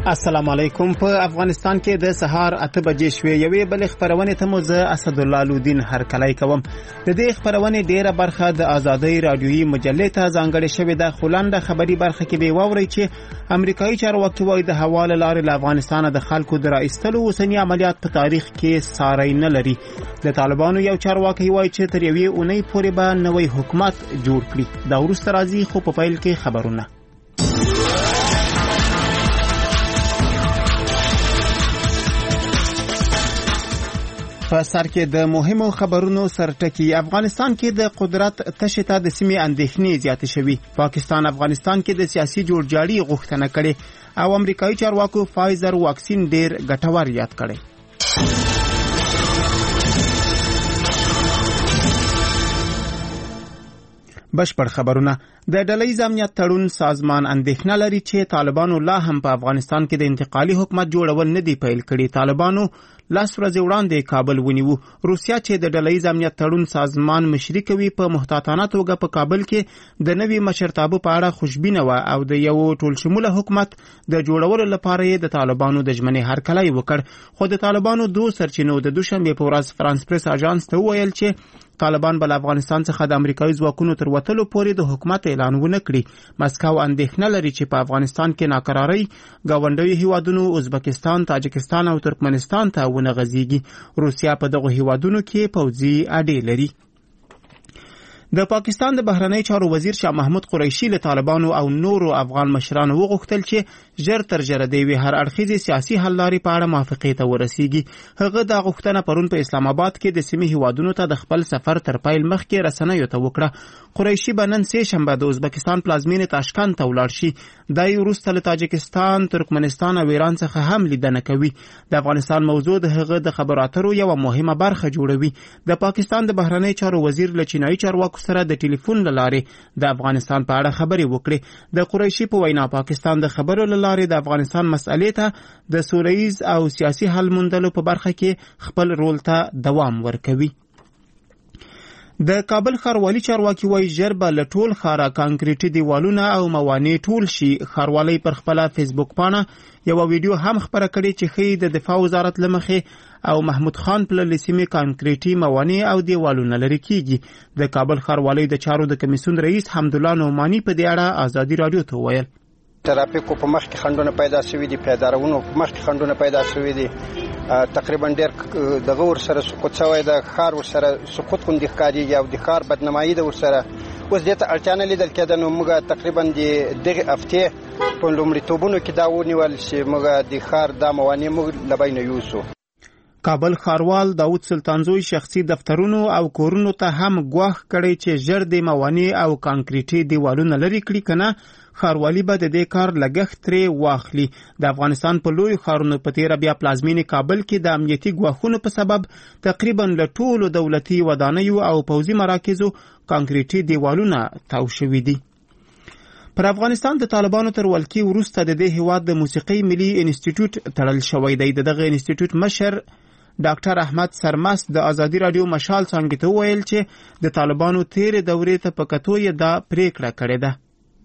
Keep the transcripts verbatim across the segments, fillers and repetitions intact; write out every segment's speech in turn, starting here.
السلام علیکم. په افغانستان کې د سهار اته بجې شوې. یوې بل خبرونه ته مو زه اسدالله لودین هرکلی کوم. د دې خبرونه ډیره برخه د آزادۍ رادیویي مجلې ته ځانګړې شوې ده. خلانده خبري برخه کې به واورئ چې امریکایي چارواکي وایي د هوا له لارې له افغانستان د خلکو د راایستلو اوسنی عملیات په تاریخ کې ساری نه لري. د طالبانو یو چارواکي وایي چې تر یوې اونۍ پورې به نوی حکومت جوړ کړي. دا وروسته راځي، خو په پیل کې خبرونه. په سر کې د مهمو خبرونو سرټکی. افغانستان کې د قدرت تشته د سیمې اندېښنې زیاتې شوي. پاکستان افغانستان کې د سیاسي جوړجاړي غوښتنه کړې او امریکایي چارواکو فایزر واکسین ډیر ګټور یاد کړي. بشپړ خبرونه. د ډلهییز امنیت تړون سازمان اندېښنه لري چې طالبانو لا هم په افغانستان کې د انتقالي حکومت جوړول نه دی پیل کړي. طالبانو لاس ورځې وړاندې کابل ونیو. روسیا چې د ډلهییز امنیت تړون سازمان مشري کوي په محتاطانه توګه په کابل کې د نوي مشرتابه په اړه خوشبینه و او د یو ټولشموله حکومت د جوړولو لپاره یې د طالبانو د ژمنې هرکلی وکړ. خو د طالبانو دوه سرچینو د دوشنبه په ورځ فرانس پریس اژانس ته وویل چې طالبان بل افغانستان څخه د امریکایي ځواکونو تر وتلو پورې د حکومت اعلان ونه کړي. مسکو اندېښنه لري چې په افغانستان کې ناکرارۍ ګاونډیو هیوادونو ازبکستان، تاجکستان او ترکمنستان ته ونه غځيږي. روسیا په دغه هیوادونو کې پوځي اډې لري. د پاکستان د بهرنی چارو وزیر شاه محمود قریشي له طالبانو او نورو افغان مشرانو وغوښتل چې ژر تر ژره د یوې هر اړخیزې سیاسي حل لارې په اړه موافقې ته ورسیږي. هغه دا غوښتنه پرون په اسلام آباد کې د سیمې هیوادونو ته د خپل سفر تر پیل مخکې رسنیو ته وکړه. قریشي به نن سه شنبه د ازبکستان پلازمینې تاشکند ته ولاړ شي. دا یې وروسته له تاجکستان، ترکمنستان او ایران څخه هم لیدنه کوي. د افغانستان موضوع د هغه د خبرو اترو یوه مهمه برخه جوړوي. د پاکستان د بهرنی چارو وزیر له چینایي چارواکو سره د ټلیفون له لارې د افغانستان په اړه خبرې وکړې. د قریشي په وینا پاکستان د خبرو له لارې د افغانستان مسئلې ته د سولهییز او سیاسي حل موندلو په برخه کې خپل رول ته دوام ورکوي. د کابل ښاروالي چارواکي وایي ژر به له ټول ښاره کانکریټي دیوالونه او موانع ټول شي. ښاروالۍ پر خپله فیسبوک پاڼه یوه ویډیو هم خپره کړې چې ښیي د دفاع وزارت له مخې او محمود خان پللې سیمې کانکریټي موانع او دیوالونه لرې کیږي. د کابل ښاروالۍ د چارو د کمیسیون رئیس حمدالله نعماني په دې اړه آزادي رادیو ته وویل: ترافیکو په مخ کې خنډونه پیدا شوي دي، پیدارونو په مخ کې خنډونه پیدا شوي دي. تقریبا ډېر دغه ورسره سقوط شوی د ښار ورسره سقوط غوندې ښکارېږي او د ښار بدنمایي ده ورسره. اوس دې ته اړتیا نه لیدل کېده. نو موږ تقریبا د دغې هفتې په لومړیتوبونو کې دا ونیول چې موږ د ښار دا موانع موږ له بینه یوسو. کابل ښاروال داود سلطانزوی شخصي دفترونو او کورونو ته هم ګواښ کړی چې ژر د موانع او کانکریټي دیوالونه لرې کړي، کنه ښاروالي به د دې کار لګښت ترې واخلي. د افغانستان په لویو ښارونو په تیره بیا پلازمینې کابل کې د امنیتي ګواښونو په سبب تقریبا له ټولو دولتي ودانیو او پوځي مراکزو کانکریټي دیوالونه تاو شوي دي. پر افغانستان د طالبانو تر ولکې وروسته د دې هیواد د موسیقۍ ملي انسټیټیوټ تړل شوی دی. د دغه انسټیټیوټ مشر ډاکټر احمد سرمست د آزادي رادیو مشال څانګې ته وویل چې د طالبانو تیرې دورې ته په کتو یې دا پریکړه کړې ده.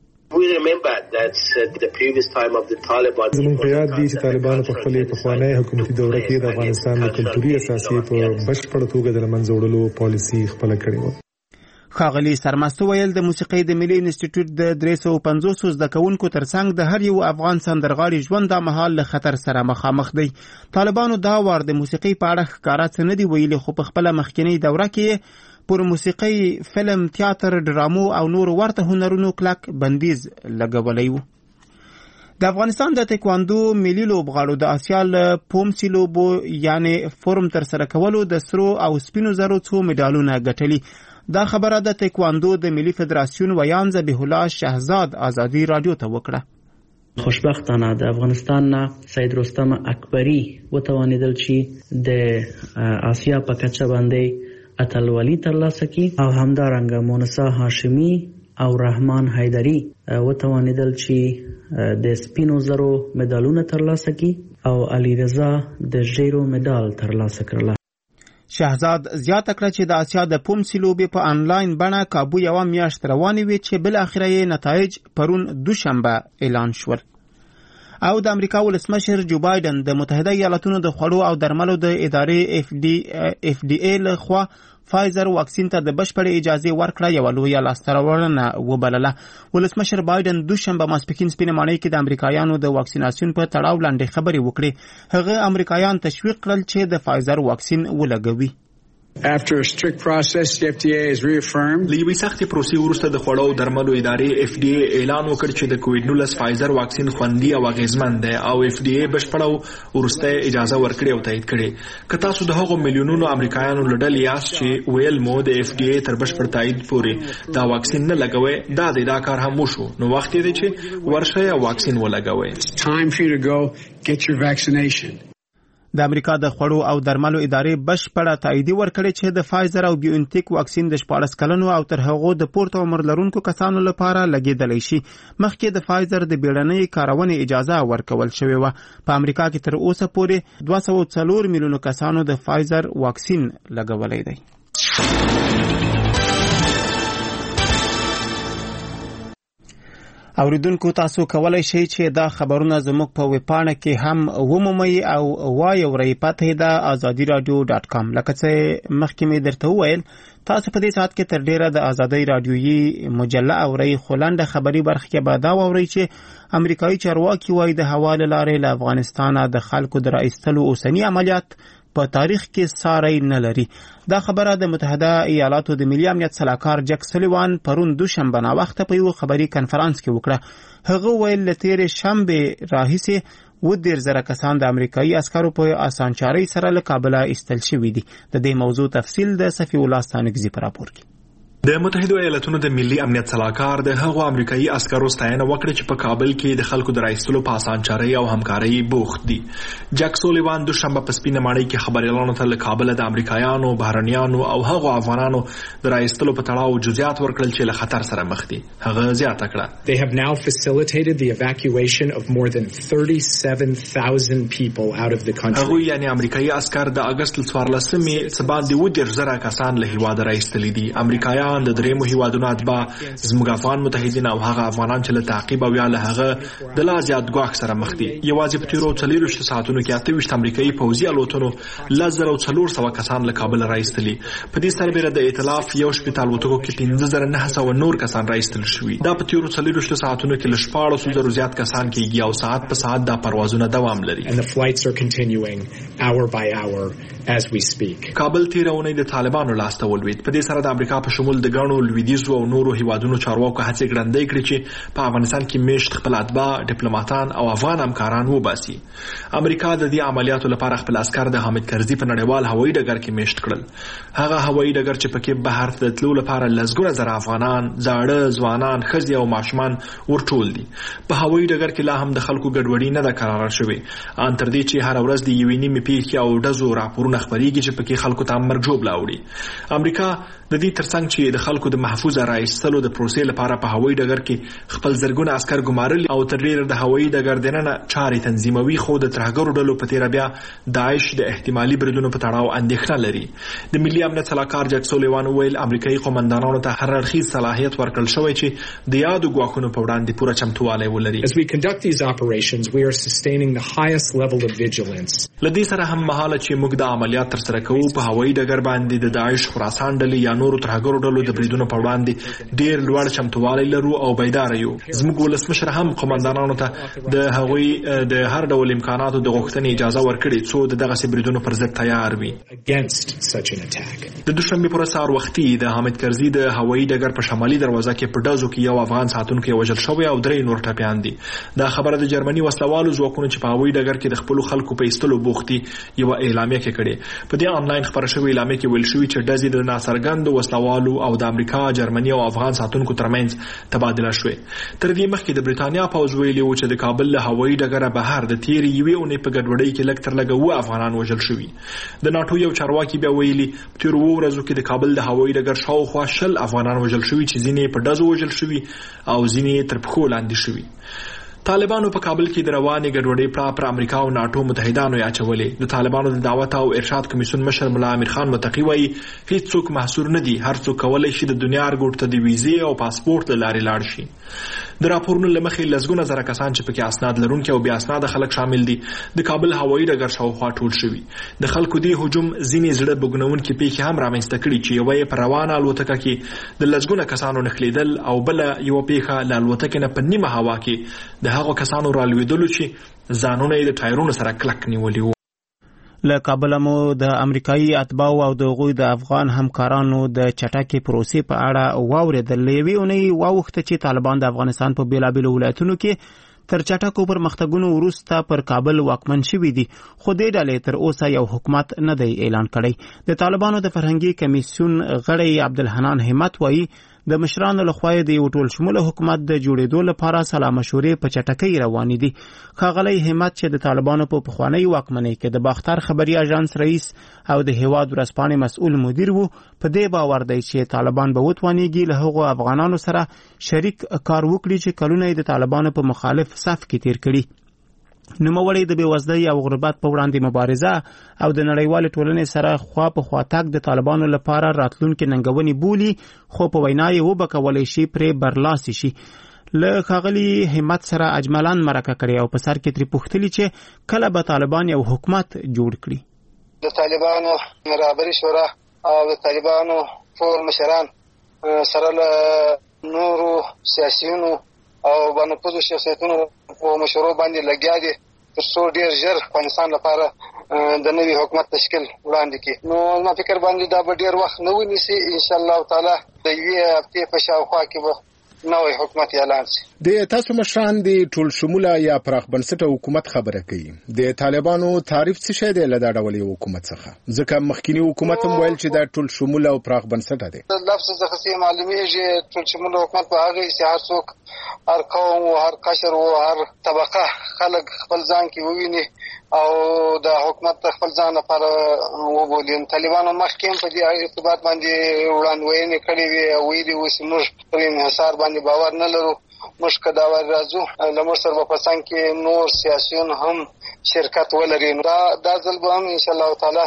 زموږ په یاد دي چې طالبانو په خپلې پخوانۍ حکومتي دوره کې د افغانستان د کلتوري اساسي په بشپړه توګه د له منځه وړلو پالیسي خپله کړې وه. ښاغلي سرمست ویل د موسیقۍ د ملي انسټیټیوټ د درې سوه پنځوس زده کوونکو ترڅنګ د هر یو افغان سندرغاړي ژوند دا مهال له خطر سره مخامخ دی. طالبانو دا وار د موسیقۍ په اړه ښکاره څه نه دي ویلي، خو په خپله مخکینۍ دوره کې پر موسیقۍ، فلم، تیاتر، ډرامو او نور ورته هنرونو کلک بندیز لګولی و. د افغانستان د تکواندو ملي لوبغاړو د آسیا له پومسي لوبو یعنی فورم تر سره کولو د سرو او سپینو زرو څو میډالونه ګټلي. دا خبره د تکواندو د ملي فدراسیون ویان ذبیح الله شهزاد آزادي رادیو ته وکړه. خوشبختانه د افغانستان نه سید رستم اکبری وتوانیدل چې د آسیا په کچه باندې اتلولي ترلاسه کړي او همدارنګه مونسا هاشمی او رحمان حیدری وتوانیدل چې د سپینو زرو مډالونه ترلاسه کړي او علی رضا د ژیرو مډال ترلاسه کړل. شهزاد زیاته کړه چې د آسیا د پومسي لوبې په انلاین بڼه کابو یوه میاشت روانې وې چې بل اخره یې نتایج پرون دوشنبه اعلان شول. او د امریکا ولسمشر جو بایدن د متحده ایالاتونو د خوړو او درملو د ادارې اف ډي اف ډي ای له خوا فایزر واکسین ته د بشپړې اجازه ورکړه یو لویه لاسته راوړنه وبلله. ولسمشر بایدن دوشنبه ماسپښین سپینې ماڼۍ کې د امریکایانو د واکسیناسیون په تړاو لاندې خبرې وکړې. هغه امریکایان تشویق کړل چې د فایزر واکسین ولګوي. After a strict process, the F D A has reaffirmed. لیوی سختي پروسې ورسته د خوړو او درملو ادارې اف ډي ای اعلان وکړ چې د کووډ نولس فایزر واکسین خوندي او اغیزمن دی او اف ډي ای بشپړه ورسته اجازه ورکړي او تایید کړي. که تاسو د هغو میلیونونو امریکایانو لړل یاست چې ویل مو د اف ډي ای تر بشپړ تایید پورې دا واکسین نه لګوي، دا د دا کار هم وشو، نو وخت دی چې ورشه واکسین ولګوي. It's time for you to go get your vaccination. د امریکا د خوړو او درملو ادارې بشپړه تایید ورکړي چې د فایزر او بیوانټیک واکسین د شپاړس کلنو او تر هغو د پورته عمر لرونکو کسانو لپاره لګیدلی شي. مخکې د فایزر د بیړنۍ کارونې اجازه ورکول شوې وه. په امریکا کې تر اوسه پورې دوه سوه څلور میلیونو کسانو د فایزر واکسین لګولی دی. اوریدونکو تاسو کولای شئ چې دا خبرونه زموږ په ویبپاڼه کې هم ومومئ او وایورئ. پته ده ازادي رادیو ډاټ کام. لکه څه مخکې مې درته وویل تاسو په دې ساعت کې تر ډیره د ازادۍ رادیویي مجله اورئ، خو لنډه خبري برخه کې به دا واورئ چې امریکایي چارواکي وایي د هوا له لارې له افغانستانه د خلکو د راایستلو اوسني عملیات په تاریخ کې ساری نه لري. دا خبره د متحده ایالاتو د ملي امنیت سلاکار جک سولیوان پرون دوشنبه ناوخته په یو خبري کنفرانس کې وکړه. هغه ویل له تیرې شنبې راهیسې اووه دېرش زره کسان د امریکایي عسکرو په اسانچارۍ سره له کابله ایستل شوي دي. د دې موضوع تفصیل د صفي الله ستانکزي په راپور کې. د متحده ایالاتونو د ملي امنیت سلاکار د هغو امریکایي عسکرو ستاینه وکړه چې په کابل کې د خلکو د راایستلو په اسانچارۍ او همکارۍ بوخت دي. جک سولیوان دوشنبه په سپینه ماڼۍ کې خبريالانو ته له کابل د امریکایانو، بهرنیانو او هغو افغانانو د راایستلو په تړاو جزئیات ورکړل چې له خطر سره مخ دي. هغه زیاته کړه. They have now facilitated the evacuation of more than thirty-seven thousand people out of the country. هغه یعنی امریکایي عسكر د اگست څوارلسمې سبا د اووه دېرش زره کسان له هیواده راایستلي دي. امریکایان د درېمو هیوادونو اتباع زموږ افغان متحدین او هغه افغانان چې له تعقیب او یا له هغه د لا زیات ګواښ سره مخ دي. یوازې په تیرو څلوېښتو ساعتونو کې اته ویشت امریکایي پوځي الوتنو لس زره څلور سوه کسان له کابل راایستلي. په دې سربېره د ائتلاف یو شپېته الوتکو کې پنځه زره نه سوه نور کسان راایستل شوي. دا په تیرو څلوېښتو ساعتونو کې له شپاړسو زرو زیات کسان کېږي او ساعت په ساعت دا پروازونه دوام لري. And the flights are continuing hour by hour as we speak. کابل تیر اونۍ د طالبانو لاسته ولوېد. په دې سره د امریکا په شمول د ګڼو لویدیځو او نورو هیوادونو چارواکو هڅې ګړندۍ کړې چې په افغانستان کې میشت خپل اتباع، ډیپلوماټان او افغان همکاران وباسي. امریکا د دې عملیاتو لپاره خپل عسكر د حامد کرزي په نړیوال هوایي ډګر کې میشت کړل. هغه هوایي ډګر چې پکې بهر ته تلو لپاره لسګونه زره افغانان، زاړه، ځوانان، ښځې او ماشومان ورټول دي. په هوایي ډګر کې لا هم د خلکو ګډوډي نه ده کراره شوې، ان تر دې چې هر ورځ د یوې نیمې پیښې او ډزو راپورونه خپرېږي چې پکې خلکو ته مرګ ژوبله وړي. امریکا د دې ترڅنګ چې د خلکو د محفوظ راایستلو د پروسې لپاره په هوایي ډګر کې خپل زرګونه عسكر ګمارل او تر ډیره د هوایي ډګر دننه چارې تنظیموي، خو د ترهګرو ډلو په تیره بیا داعش د احتمالي بریدونو په تړاو اندېښنه لري. د ملي امنیت سلاکار جک سولیوان ویل امریکایي قومندانانو ته هر اړخیز صلاحیت ورکړل شوی چې د یادو ګواښونو په وړاندې پوره چمتووالی ولري. As we conduct these operations, we are sustaining the highest level of vigilance. لدې سره هم مهاله چې موږ د عملیات تر سره کوو په هوایي ډګر باندې د داعش، خراسان ډلې یا نورو ترهګرو ډلو د بریدونو په وړاندې ډیر لوړ چمتووالی لرو او بیدار یو. زموږ ولسمشر هم قومندانانو ته د هغوی د هر ډول امکاناتو د غوښتنې اجازه ورکړې څو د دغسې بریدونو پر ضد تیار وي. د دوشنبې پر سهار وختي د حامد کرزي د هوایي ډګر په شمالي دروازه کې په ډزو کې یو افغان ساتونکی وژل شوی او درې نور ټپیان دي. دا خبره د جرمني وسلوالو ځواکونو چې په هوایي ډګر کې د خپلو خلکو په ایستلو بوخت دي یوه اعلامیه کې کړې. په دې آنلاین خپره شوې اعلامیه کې ویل شوي چې ډزې د ناڅرګندو وسلوالو او د امریکا، جرمني او افغان ساتونکو ترمنځ تبادله شوې. تر دې مخکې د بریتانیا پوځ ویلي و چې د کابل له هوایي ډګره بهر د تیرې یوې اونۍ په ګډوډۍ کې لږ تر لږه اووه افغانان وژل شوي. د ناټو یو چارواکي بیا ویلي په تېرو اووه ورځو کې د کابل د هوایي ډګر شاوخوا شل افغانان وژل شوي چې ځینې په ډزو وژل شوي او ځینې تر پښو لاندې شوي. طالبانو په کابل کې د روانې ګډوډۍ پړه پر امریکا او ناټو متحدانو اچولې. د طالبانو د دعوت او ارشاد کمیسیون مشر ملا امیر خان متقی وایي هیڅوک محصور نه دي، هر څوک کولی شي د دنیا ارګوټ ته د ویزې او پاسپورت له لارې لاړ شي. د راپورونو له مخې لسګونه زره کسان چې پکې اسناد لرونکي او بې اسناده خلک شامل دي د کابل هوایي ډګر شاوخوا ټول شوي. د خلکو دې هجوم ځینې زړه بوږنونکې پیښې هم رامنځته کړي چې یوه یې په روانه الوتکه کې د لسګونه کسانو نښلېدل او بله یوه پیښه له الوتکې نه په نیمه هوا کې د هغو کسانو رالوېدلو چې ځانونه یې د ټایرونو سره کلک نیولي وو. له کابل مو د امریکایي اتباعو او د هغوی د افغان همکارانو د چټکې پروسې په اړه واورېدل. له یوې اونۍ واوښته چې طالبان د افغانستان په بېلابېلو ولایتونو کې تر چټکو پرمختګونو وروسته پر کابل واکمن شوي دي، خو دې ډلې تر اوسه یو حکومت نه دی اعلان کړی. د طالبانو د فرهنګي کمیسیون غړی عبدالحنان همت وایي د مشرانو لخوا د یو ټول شموله حکومت د جوړېدو لپاره سلا مشورې په چټکۍ روانې دي. ښاغلی همت چې د طالبانو په پخوانۍ واکمنۍ کې د باختر خبري اژانس رئیس او د هیواد ورځپاڼې مسؤل مدیر وو، په دې باور دی چې طالبان به وتوانېږي له هغو افغانانو سره شریک کار وکړي چې کلونه یې د طالبانو په مخالف صف کې تیر کړي. نوموړی د بېوزلۍ او غربت په وړاندې مبارزه او د نړیوالې ټولنې سره خوا په خوا تګ د طالبانو لپاره راتلونکې ننګونې بولي، خو په وینا یې وبه کولی شي پرې برلاسي شي. له ښاغلي همت سره اجملاً مرکه کړې او په سر کې ترې پوښتلي چې کله به طالبان یو حکومت جوړ کړي. د طالبانو رهبري شورا او د طالبانو ټول مشران سره له نورو سیاسیونو او باندې شخصیتونو په مشورو باندې لګیا دي تر څو ډیر ژر افغانستان لپاره د نوي حکومت تشکیل وړاندې کړي. نو ما فکر باندې دا به ډیر وخت نه ونیسي، ان شاء الله تعالی د یوې هفتې په شاوخوا کې به نوی حکومت اعلان شي. د تاسو مشران د ټول شموله یا پراخ بنسټه حکومت خبره کوي. د طالبانو تعریف څه شی دی له دا ډول حکومت څخه؟ ځکه مخکینی حکومت هم ویل چې دا ټول شموله او پراخ بنسټه دی. لفظ څخه سي معلومیږي ټول شموله حکومت په هغه چې هر څوک، هر قوم او هر قشر او هر طبقه خلک خپل ځان کې وویني او د حکومت خپل ځان لپاره وبولي. طالبانو مخکې په دې ارتباط باندې وړاندوینې کړې وي او ویلي وو چې موږ په انحصار باندې باور نه لرو، موږ که دا ور راځو له موږ سره په څنګ کې نور سیاسیون هم شرکت ولري. دا دا ځل به هم ان شاء الله تعالی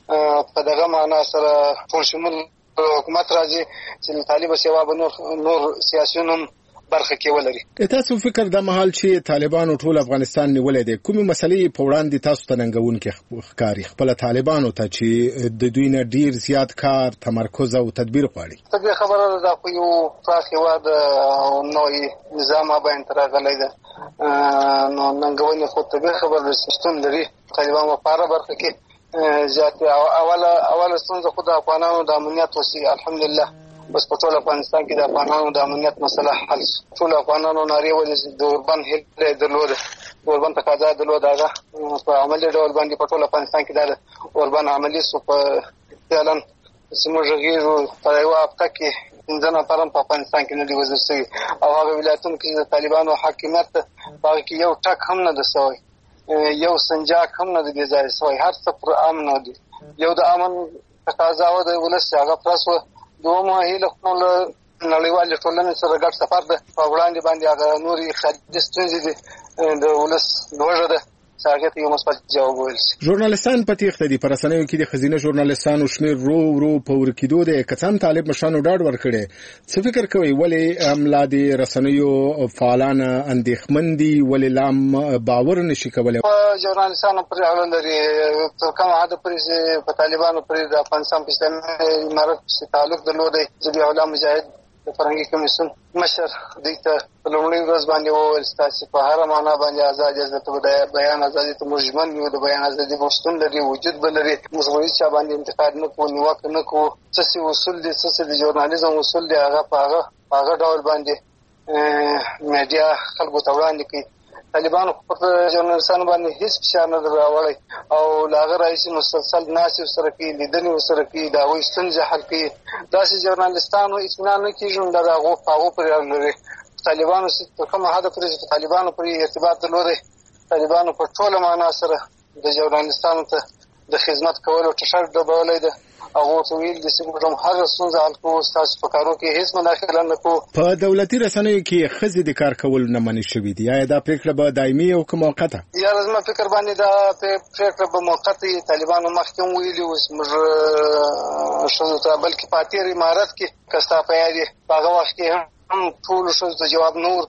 په دغه معنا سره ټول شمول حکومت راځي چې طالب سیوا به نور نور سیاسیون هم برخه کې ولري. تاسو فکر د مهال چې طالبانو ټول افغانستان نیولې دي، کومې مسلې په وړاندې تاسو ته ننګونکې ښکاري خپل طالبانو ته چې د دوی نه ډیر زیات کار، تمرکز او تدبیر غواړي؟ طبیعي خبره ده دا خو یو پراخ هېواد او نوی نظام باندې راغلی ده، نو ننګونې خو طبیعي خبره ده چې شتون لري. طالبان په هره برخه کې زیات اوله اوله ستونزه خو د افغانانو د امنیت وسي. الحمدلله بس په ټول افغانستان کې د افغانانو د امنیت مسله حل شو. ټول افغانانو نارې ولې د اوربند هیله درلوده، د اوربند تقاضا درلوده، هغه په عملي ډول باندې په ټول افغانستان کې د اوربند عملي شو. په فعلا چې موږ غږیږو په یوه هفته کې پنځه نفر هم په افغانستان کې نه دي وژل شوي او هغه ولایتونو کې د طالبانو حاکمیت په هغه کې یو ټک هم نه ده سوی، یو سنجاق هم نه دی بې ځایه سوی، هر څه پر امن دي. یو د امن تقاضا وه د ولس هغه پرس وه. دومره هیله خو له نړیوالې ټولنې سره ګډ سفر ده، په وړاندې باندې هغه نورې خارجي ستونزې دي د ولس لوږه ده چې هغې ته یو مثبت جواب وویل شي. ژورنالستان په تېښته دي. په رسنیو کې د ښځینه ژورنالستانو شمېر ورو ورو په ورکېدو دی. که څه هم طالب مشرانو ډاډ ورکړی، څه فکر کوئ ولې هملا د رسنیو فعالان اندېښمن دي؟ ولې لا هم باور نشي کولی؟ په ژورنالستانو پورې اړه لري. تر کومه حده پورې چې په طالبانو پورې د افغانستان په اسلامي امارت پسې تعلق درلودی، ضبیح الله مجاهد د فرهنګي کمیسیون مشر دوی ته په لومړۍ ورځ باندې وویل ستاسې په هره معنا باندې ازادي د بیان ازادي ته موږ ژمن یو، د بیان ازادي به شتون لري، وجود به لري، موږ به هېڅ چا باندې انتقاد نه کوو، نیوکه نه کوو. څه چې اصول دي، څه چې د ژورنالیزم اصول دي، هغه په هغه په هغه ډول باندې میډیا خلکو ته وړاندې کوي. طالبانو پر ژورنالستانو باندې هیڅ فشار نه دی راوړی او له هغه راهیسې مسلسل ناستې ورسره کوي، لیدنې ورسره کوي، د هغوی ستونزې حل کوي. داسې ژورنالستانو اطمینان نه کېږي، نو دا د هغو په هغو پورې اړه لري. طالبانو تر کومه حده پورې چې طالبانو پورې ارتباط درلودی، طالبانو په ټوله معنا سره د ژورنالستانو ته د خدمت کولو ټشر ډبولی ده هغه ته ویل د سیمه هر څنګه حل کو تاسو په کارو کې هیڅ مداخله نه کو. په دولتي رسنیو کې خزې د کار کول نه منې شوې دي. آیا دا پریکړه به دایمي او که موقته؟ یا زما فکر باندې دا پریکړه به موقته طالبانو مخکې ویلي اوس موږ شو ته بلکې پاتې امارات کې کستا پیاده هغه وخت کې هم ټول شو ته جواب نور